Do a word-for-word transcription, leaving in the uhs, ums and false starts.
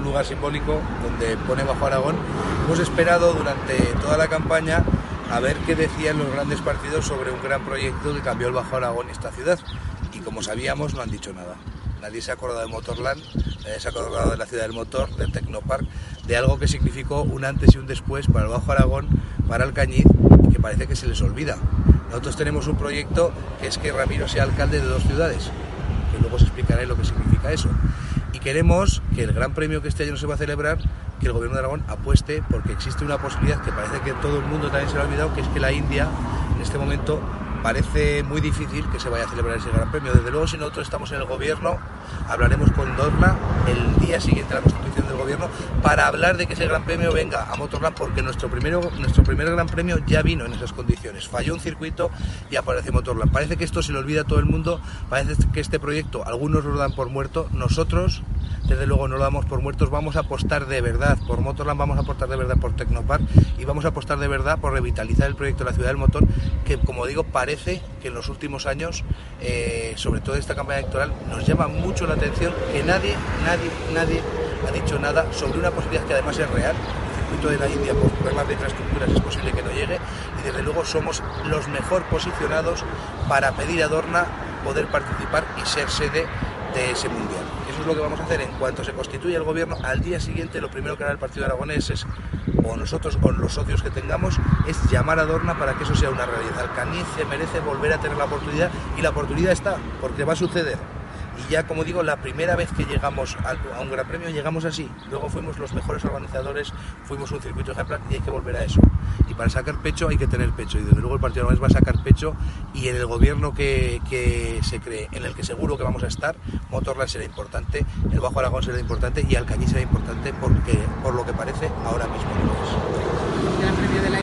lugar simbólico donde pone Bajo Aragón. Hemos esperado durante toda la campaña a ver qué decían los grandes partidos sobre un gran proyecto que cambió el Bajo Aragón y esta ciudad. Y como sabíamos, no han dicho nada. Nadie se ha acordado de Motorland, nadie se ha acordado de la ciudad del motor, del Tecnopark, de algo que significó un antes y un después para el Bajo Aragón, para Alcañiz, que parece que se les olvida. Nosotros tenemos un proyecto que es que Ramiro sea alcalde de dos ciudades, que luego os explicaré lo que significa eso. Y queremos que el gran premio que este año se va a celebrar, que el Gobierno de Aragón apueste, porque existe una posibilidad que parece que todo el mundo también se lo ha olvidado, que es que la India, en este momento, parece muy difícil que se vaya a celebrar ese gran premio. Desde luego, si nosotros estamos en el Gobierno, hablaremos con Dorna el día siguiente a la constitución del Gobierno para hablar de que ese gran premio venga a Motorland, porque nuestro, primero, nuestro primer gran premio ya vino en esas condiciones. Falló un circuito y aparece Motorland. Parece que esto se le olvida a todo el mundo, parece que este proyecto algunos lo dan por muerto. Nosotros, desde luego, no lo damos por muertos. Vamos a apostar de verdad por Motorland, vamos a apostar de verdad por Tecnopark y vamos a apostar de verdad por revitalizar el proyecto de la ciudad del motor, que, como digo, parece que en los últimos años, eh, sobre todo en esta campaña electoral, nos llama mucho la atención que nadie, nadie, nadie ha dicho nada sobre una posibilidad que además es real. El circuito de la India, por problemas de infraestructuras, es posible que no llegue, y desde luego somos los mejor posicionados para pedir a Dorna poder participar y ser sede de ese mundial. Eso es lo que vamos a hacer en cuanto se constituya el Gobierno. Al día siguiente, lo primero que hará el Partido Aragonés es, o nosotros o los socios que tengamos, es llamar a Dorna para que eso sea una realidad. Alcañiz se merece volver a tener la oportunidad, y la oportunidad está, porque va a suceder. Y ya, como digo, la primera vez que llegamos a un gran premio llegamos así. Luego fuimos los mejores organizadores, fuimos un circuito ejemplar, y hay que volver a eso. Y para sacar pecho hay que tener pecho, y desde luego el Partido Aragonés va a sacar pecho, y en el Gobierno que, que se cree, en el que seguro que vamos a estar, Motorland será importante, el Bajo Aragón será importante y Alcañiz será importante, porque por lo que parece ahora mismo no es.